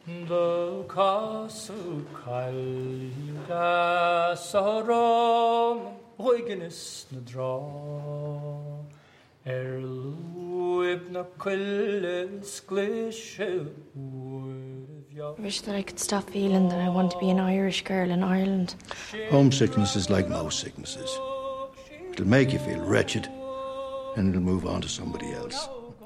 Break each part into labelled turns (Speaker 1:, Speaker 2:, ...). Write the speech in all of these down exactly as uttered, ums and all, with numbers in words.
Speaker 1: 더 가스칼리라 서럼 호이게네스 나드라 엘루입 나클레스 글리셰
Speaker 2: I wish that I could stop feeling that I want to be an Irish girl in Ireland.
Speaker 3: Homesickness is like most sicknesses. It'll make you feel wretched, and it'll move on to somebody else.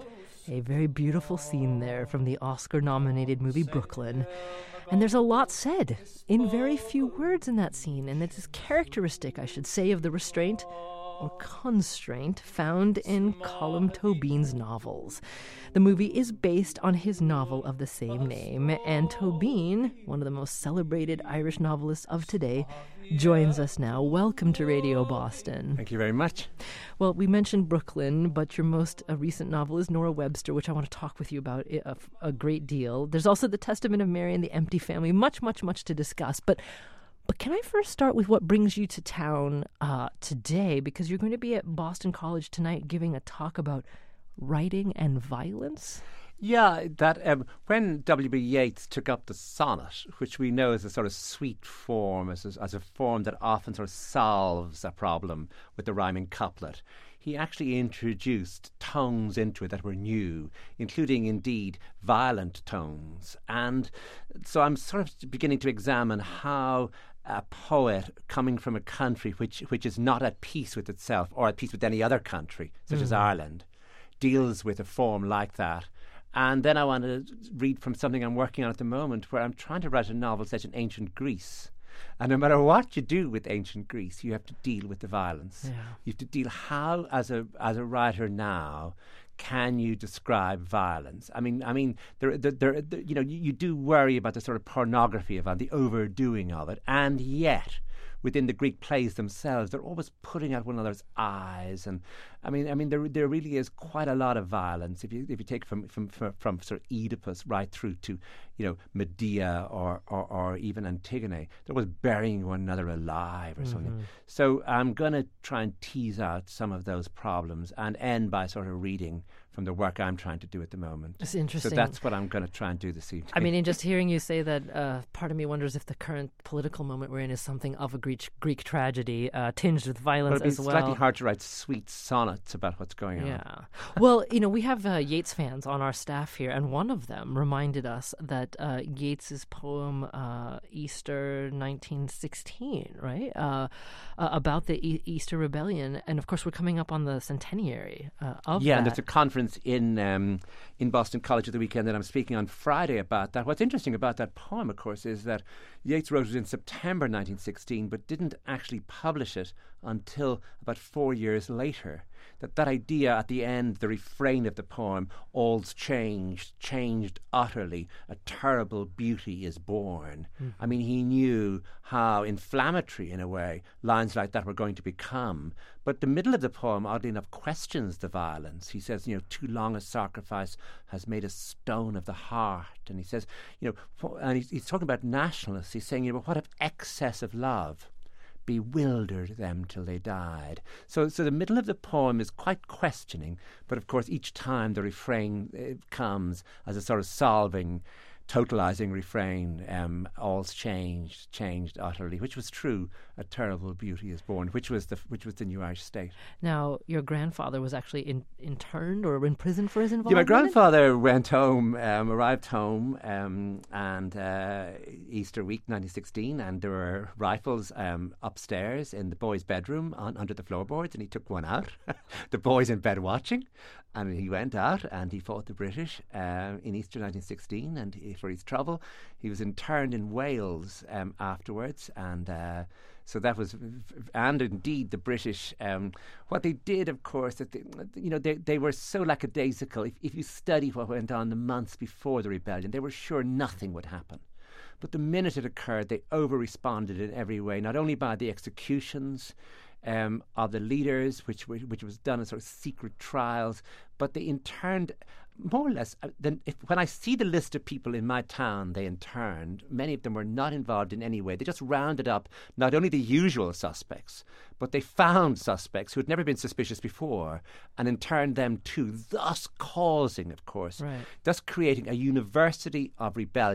Speaker 4: A very beautiful scene there from the Oscar-nominated movie Brooklyn. And there's a lot said in very few words in that scene, and it is characteristic, I should say, of the restraint or constraint found in Colm Tóibín's novels. The movie is based on his novel of the same name, and Tóibín, one of the most celebrated Irish novelists of today, joins us now. Welcome to Radio Boston.
Speaker 5: Thank you very much.
Speaker 4: Well, we mentioned Brooklyn, but your most uh, recent novel is Nora Webster, which I want to talk with you about a, a great deal. There's also The Testament of Mary and the Empty Family, much, much, much to discuss. But But can I first start with what brings you to town uh, today? Because you're going to be at Boston College tonight giving a talk about writing and violence.
Speaker 5: Yeah, that um, when W B Yeats took up the sonnet, which we know is a sort of sweet form, as a, as a form that often sort of solves a problem with the rhyming couplet, he actually introduced tones into it that were new, including, indeed, violent tones. And so I'm sort of beginning to examine how a poet coming from a country which, which is not at peace with itself or at peace with any other country, such mm. as Ireland, deals with a form like that. And then I want to read from something I'm working on at the moment, where I'm trying to write a novel set in ancient Greece. And no matter what you do with ancient Greece, you have to deal with the violence. Yeah. You have to deal how, as a as a writer now, can you describe violence? I mean, I mean, there, there, there, there you know, you, you do worry about the sort of pornography of it, the overdoing of it, and yet, within the Greek plays themselves, they're always putting out one another's eyes, and I mean, I mean, there there really is quite a lot of violence if you if you take from from from, from sort of Oedipus right through to, you know, Medea or or, or even Antigone. They're always burying one another alive or mm-hmm. something. So I'm going to try and tease out some of those problems and end by sort of reading from the work I'm trying to do at the moment.
Speaker 4: It's interesting.
Speaker 5: So that's what I'm going to try and do this evening.
Speaker 4: I mean, in just hearing you say that, uh, part of me wonders if the current political moment we're in is something of a Greek Greek tragedy, uh, tinged with violence
Speaker 5: well,
Speaker 4: as well.
Speaker 5: It's slightly hard to write sweet sonnets about what's going on.
Speaker 4: Yeah. Well, you know, we have uh, Yeats fans on our staff here, and one of them reminded us that uh, Yeats's poem uh, Easter nineteen sixteen, right, uh, uh, about the e- Easter Rebellion, and of course we're coming up on the centenary uh, of
Speaker 5: yeah,
Speaker 4: that.
Speaker 5: and there's a conference in um, in Boston College at the weekend that I'm speaking on Friday about that. What's interesting about that poem, of course, is that Yeats wrote it in September nineteen sixteen, but didn't actually publish it until about four years later. That that idea at the end, the refrain of the poem, all's changed, changed utterly, a terrible beauty is born. Mm. I mean, he knew how inflammatory, in a way, lines like that were going to become. But the middle of the poem, oddly enough, questions the violence. He says, you know, too long a sacrifice has made a stone of the heart. And he says, you know, and he's, he's talking about nationalists. He's saying, you know, what if excess of love bewildered them till they died? So so the middle of the poem is quite questioning, but of course each time the refrain uh, comes as a sort of solving, totalizing refrain, um, all's changed, changed utterly, which was true. A terrible beauty is born, which was the which was the new Irish state.
Speaker 4: Now, your grandfather was actually in, interned or in prison for his involvement.
Speaker 5: Yeah, my grandfather went home, um, arrived home, um, and uh, Easter week, nineteen sixteen, and there were rifles um, upstairs in the boys' bedroom on, under the floorboards, and he took one out. The boys in bed watching, and he went out and he fought the British uh, in Easter nineteen sixteen, and he, for his trouble, he was interned in Wales um, afterwards, and. Uh, So that was, and indeed the British, um, what they did, of course, that they, you know, they, they were so lackadaisical. If, if you study what went on the months before the rebellion, they were sure nothing would happen. But the minute it occurred, they over-responded in every way, not only by the executions um, of the leaders, which which was done as sort of secret trials, but they interned more or less. Uh, then if, when I see the list of people in my town they interned, many of them were not involved in any way. They just rounded up not only the usual suspects, but they found suspects who had never been suspicious before and interned them too, thus causing, of course,
Speaker 4: right.
Speaker 5: thus creating a university of rebellion.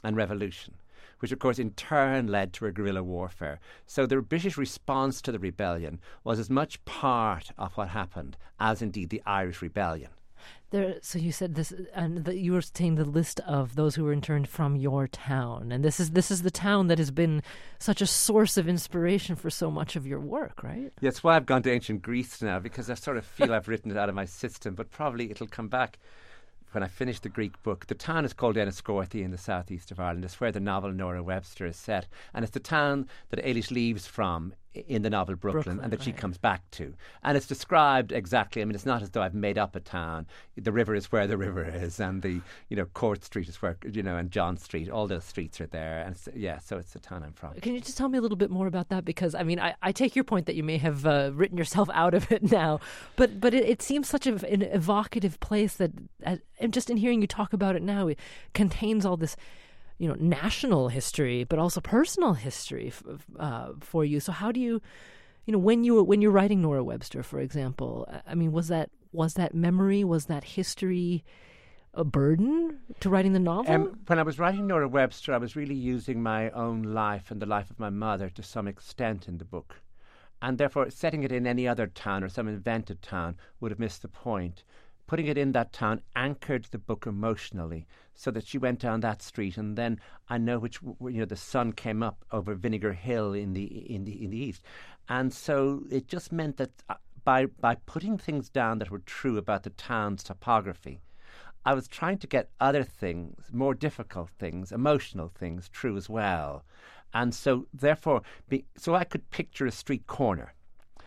Speaker 5: and revolution, which of course in turn led to a guerrilla warfare. So the British response to the rebellion was as much part of what happened as indeed the Irish Rebellion.
Speaker 4: There, so you said this, and the, you were saying the list of those who were interned from your town, and this is this is the town that has been such a source of inspiration for so much of your work, right?
Speaker 5: Yeah, that's why I've gone to ancient Greece now, because I sort of feel I've written it out of my system, but probably it'll come back when I finish the Greek book. The town is called Enniscorthy in the southeast of Ireland. It's where the novel Nora Webster is set, and it's the town that Eilish leaves from in the novel Brooklyn,
Speaker 4: Brooklyn
Speaker 5: and that
Speaker 4: right.
Speaker 5: she comes back to. And it's described exactly. I mean, it's not as though I've made up a town. The river is where the river is, and the, you know, Court Street is where, you know, and John Street, all those streets are there. And it's, yeah, so it's the town I'm from.
Speaker 4: Can you just tell me a little bit more about that? Because, I mean, I, I take your point that you may have uh, written yourself out of it now, but but it, it seems such a, an evocative place that, uh, and just in hearing you talk about it now, it contains all this, you know, national history, but also personal history f- uh, for you. So how do you, you know, when you were, when you're writing Nora Webster, for example, I mean, was that was that memory, was that history a burden to writing the novel?
Speaker 5: Um, when I was writing Nora Webster, I was really using my own life and the life of my mother to some extent in the book. And therefore, setting it in any other town or some invented town would have missed the point. Putting it in that town anchored the book emotionally, so that she went down that street, and then I know which, you know, the sun came up over Vinegar Hill in the in the in the east, and so it just meant that by by putting things down that were true about the town's topography, I was trying to get other things, more difficult things, emotional things, true as well, and so therefore, be, so I could picture a street corner,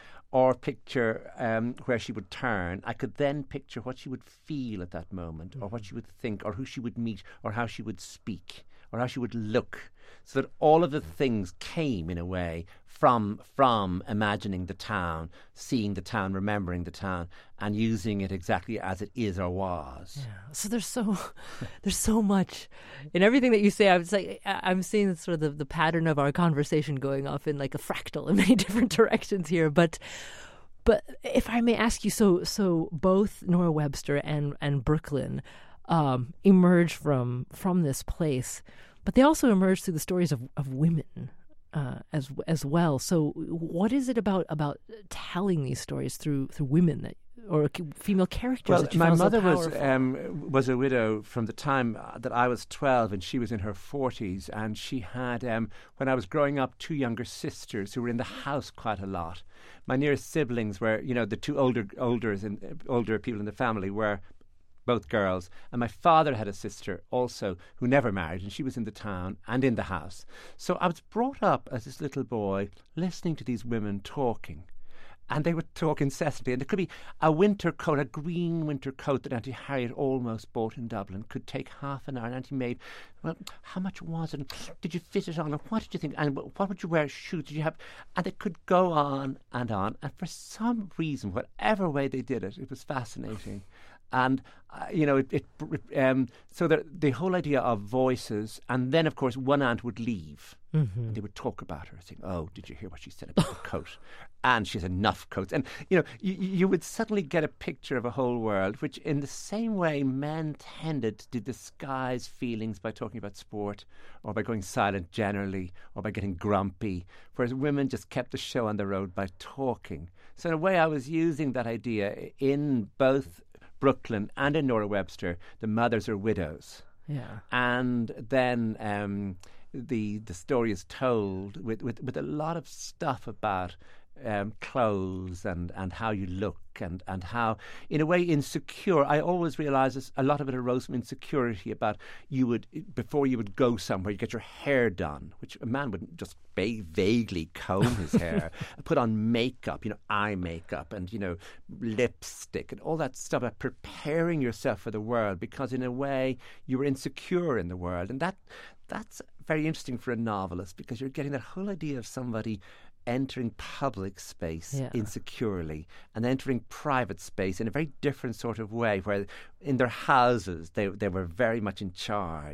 Speaker 5: or picture um, where she would turn. I could then picture what she would feel at that moment, or what she would think, or who she would meet, or how she would speak, or how she would look, so that all of the things came in a way from from imagining the town, seeing the town, remembering the town, and using it exactly as it is or was.
Speaker 4: Yeah. So there's so there's so much in everything that you say. I was like, I'm seeing sort of the, the pattern of our conversation going off in like a fractal in many different directions here. But but if I may ask you, so so both Nora Webster and and Brooklyn um, emerge from from this place, but they also emerge through the stories of, of women. Uh, as as well. So, what is it about about telling these stories through through women that, or female characters?
Speaker 5: Well,
Speaker 4: that you
Speaker 5: my
Speaker 4: found
Speaker 5: mother
Speaker 4: so
Speaker 5: was um, was a widow from the time that I was twelve, and she was in her forties, and she had, um, when I was growing up, two younger sisters who were in the house quite a lot. My nearest siblings were, you know, the two older older in, older people in the family were both girls, and my father had a sister also who never married, and she was in the town and in the house. So I was brought up as this little boy listening to these women talking, and they would talk incessantly, and there could be a winter coat, a green winter coat that Auntie Harriet almost bought in Dublin, could take half an hour, and Auntie Maid, well, how much was it? Did you fit it on? And what did you think? And what would you wear? Shoes? Did you have? And it could go on and on, and for some reason, whatever way they did it, it was fascinating. And, uh, you know, it, it um, so the, the whole idea of voices, and then, of course, one aunt would leave. Mm-hmm. And they would talk about her, saying, oh, did you hear what she said about the coat? And she has enough coats. And, you know, you, you would suddenly get a picture of a whole world, which in the same way men tended to disguise feelings by talking about sport, or by going silent generally, or by getting grumpy, whereas women just kept the show on the road by talking. So in a way, I was using that idea in both Brooklyn and in Nora Webster. The mothers are widows.
Speaker 4: Yeah.
Speaker 5: And then um, the the story is told with, with, with a lot of stuff about um, clothes and, and how you look and, and how, in a way, insecure. I always realise this, a lot of it arose from insecurity about you would, before you would go somewhere, you get your hair done, which a man wouldn't just va- vaguely comb his hair, put on makeup, you know, eye makeup and, you know, lipstick and all that stuff about preparing yourself for the world, because in a way you were insecure in the world. And that that's very interesting for a novelist, because you're getting that whole idea of somebody entering public space yeah. insecurely and entering private space in a very different sort of way, where in their houses they they were very much in charge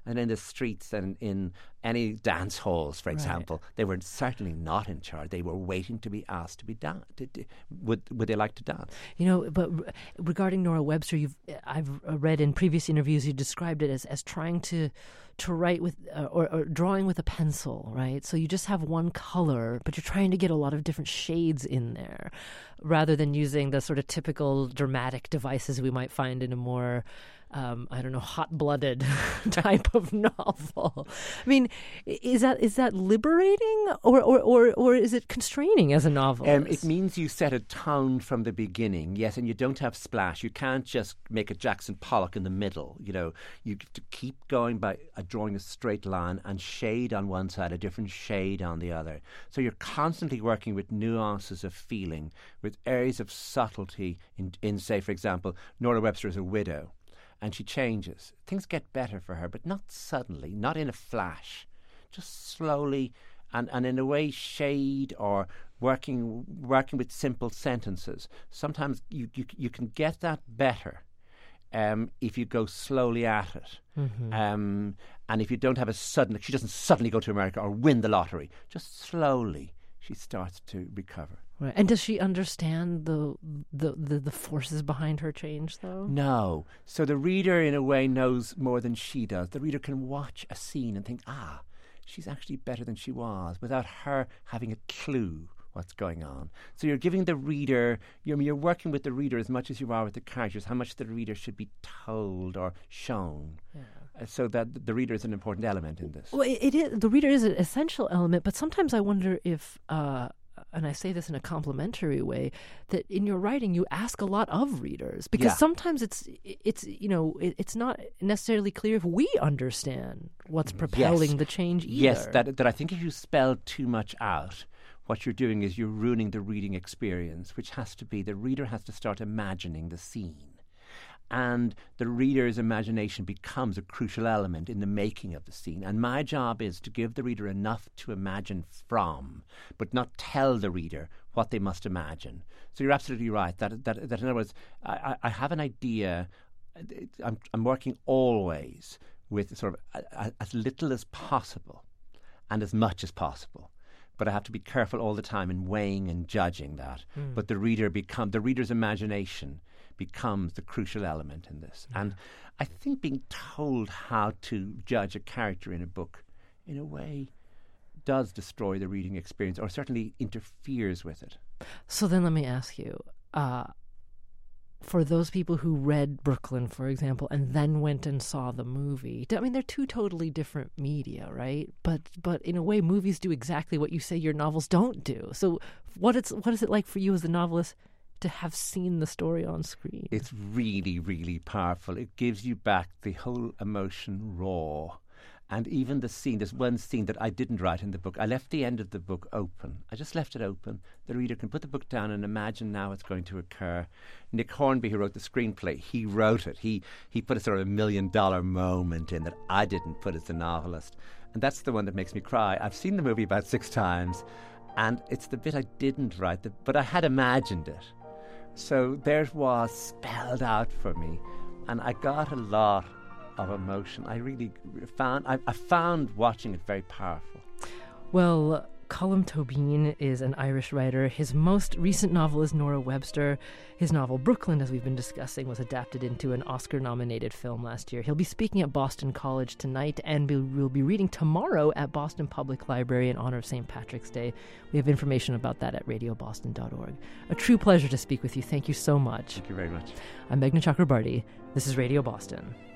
Speaker 5: And in the streets and in any dance halls, for example,
Speaker 4: right.
Speaker 5: they were certainly not in charge. They were waiting to be asked to be done. Would would they like to dance?
Speaker 4: You know, but re- regarding Nora Webster, you've I've read in previous interviews you described it as, as trying to to write with uh, or, or drawing with a pencil, right? So you just have one color, but you're trying to get a lot of different shades in there, rather than using the sort of typical dramatic devices we might find in a more Um, I don't know, hot-blooded type of novel. I mean, is that is that liberating or or, or, or is it constraining as a novelist?
Speaker 5: Um, it means you set a tone from the beginning, yes, and you don't have splash. You can't just make a Jackson Pollock in the middle. You know, you have to keep going by uh, drawing a straight line and shade on one side, a different shade on the other. So you're constantly working with nuances of feeling, with areas of subtlety in, in say, for example, Nora Webster is a widow. And she changes. Things get better for her, but not suddenly, not in a flash. Just slowly and, and in a way shade or working working with simple sentences. Sometimes you, you, you can get that better um, if you go slowly at it. Mm-hmm. Um, and if you don't have a sudden, like she doesn't suddenly go to America or win the lottery. Just slowly she starts to recover.
Speaker 4: Right. And does she understand the, the the the forces behind her change, though?
Speaker 5: No. So the reader, in a way, knows more than she does. The reader can watch a scene and think, ah, she's actually better than she was, without her having a clue what's going on. So you're giving the reader, you're, you're working with the reader as much as you are with the characters, how much the reader should be told or shown. Yeah. Uh, so that the reader is an important element in this.
Speaker 4: Well, it, it is. The reader is an essential element, but sometimes I wonder if... Uh, and I say this in a complimentary way, that in your writing you ask a lot of readers, because
Speaker 5: yeah.
Speaker 4: sometimes it's it's you know it, it's not necessarily clear if we understand what's propelling
Speaker 5: yes.
Speaker 4: the change either.
Speaker 5: Yes, that that I think if you spell too much out, what you're doing is you're ruining the reading experience, which has to be the reader has to start imagining the scene. And the reader's imagination becomes a crucial element in the making of the scene. And my job is to give the reader enough to imagine from, but not tell the reader what they must imagine. So you're absolutely right. That, that, that in other words, I, I have an idea. I'm, I'm working always with sort of a, a, as little as possible and as much as possible. But I have to be careful all the time in weighing and judging that. Mm. But the reader become the reader's imagination becomes the crucial element in this. Yeah. And I think being told how to judge a character in a book, in a way, does destroy the reading experience, or certainly interferes with it.
Speaker 4: So then let me ask you, uh, for those people who read Brooklyn, for example, and then went and saw the movie, I mean, they're two totally different media, right? But but in a way, movies do exactly what you say your novels don't do. So what it's what is it like for you as a novelist to have seen the story on screen?
Speaker 5: It's really, really powerful. It gives you back the whole emotion raw. And even the scene, there's one scene that I didn't write in the book. I left the end of the book open. I just left it open. The reader can put the book down and imagine now what's going to occur. Nick Hornby, who wrote the screenplay, he wrote it. He he put a sort of a million dollar moment in that I didn't put as the novelist. And that's the one that makes me cry. I've seen the movie about six times, and it's the bit I didn't write, the, but I had imagined it. So there it was spelled out for me, and I got a lot of emotion. I really found I, I found watching it very powerful.
Speaker 4: Well, Colm Tóibín is an Irish writer. His most recent novel is Nora Webster. His novel Brooklyn, as we've been discussing, was adapted into an Oscar-nominated film last year. He'll be speaking at Boston College tonight, and we'll be reading tomorrow at Boston Public Library in honor of Saint Patrick's Day. We have information about that at radio boston dot org. A true pleasure to speak with you. Thank you so much.
Speaker 5: Thank you very much.
Speaker 4: I'm Meghna Chakrabarti. This is Radio Boston.